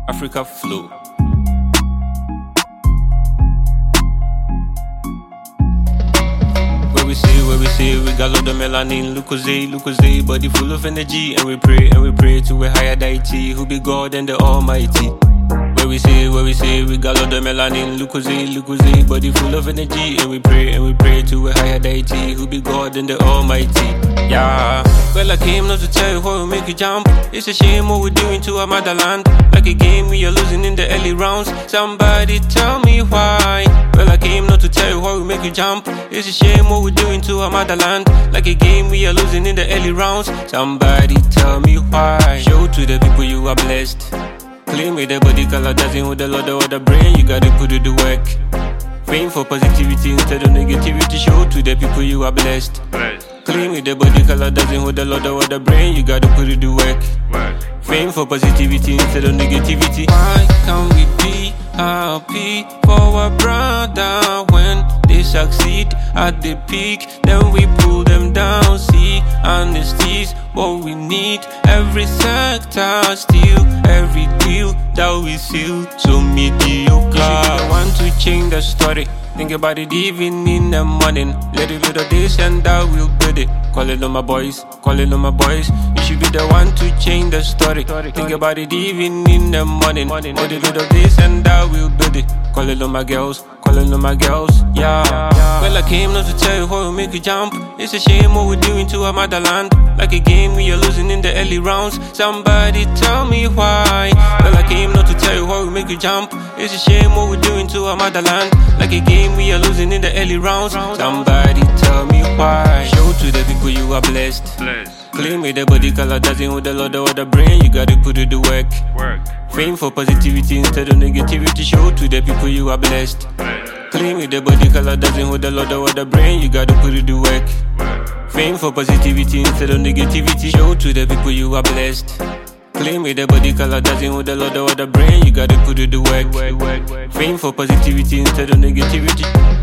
Africa flow. Where we say, we got lot of melanin, Lucozade, body full of energy, and we pray to a higher deity, who be God and the Almighty. Where we say, we got lot of melanin, Lucozade, body full of energy, and we pray to a higher deity, who be God and the Almighty. Yeah, well I came not to tell you what will make you jump. It's a shame what we're doing to our motherland. Like a game we are losing in the early rounds. Somebody tell me why. Well I came not to tell you what will make you jump. It's a shame what we're doing to our motherland. Like a game we are losing in the early rounds. Somebody tell me why. Show to the people you are blessed. Claim with the body color doesn't hold a lot of the brain. You gotta put it to work. Fame for positivity instead of negativity. Show to the people you are blessed. Claim with the body color doesn't hold a lot of the brain. You gotta put it to work. Fame for positivity instead of negativity. Why can't we be happy for our brother when they succeed at the peak? Then we pull them down. See, honesty's what we need. Every sector steal, every deal that we seal. So mediocre. I want to change the story. Think about it even in the morning. Let it do this and that will build it. Call it on my boys, call it on my boys. You should be the one to change the story. Think about it even in the morning. Let it do this and that will build it. Call it on my girls, call it on my girls. Yeah. Well I came not to tell you what will make you jump. It's a shame what we're doing to our motherland. Like a game we are losing in the early rounds. Somebody tell me why. Well I came not to tell you what will make you jump. It's a shame what we're doing to our motherland. Like a game we are losing in the early rounds. Somebody tell me why. Show to the people you are blessed. Claim with the body color doesn't hold a lot of the brain. You gotta put it to work. Fame for positivity instead of negativity. Show to the people you are blessed. Claim with the body color doesn't hold a lot of the brain. You gotta put it to work. Fame for positivity instead of negativity. Show to the people you are blessed. Claim with the body color doesn't hold a lot of the brain. You gotta put it to work. Fame for positivity instead of negativity.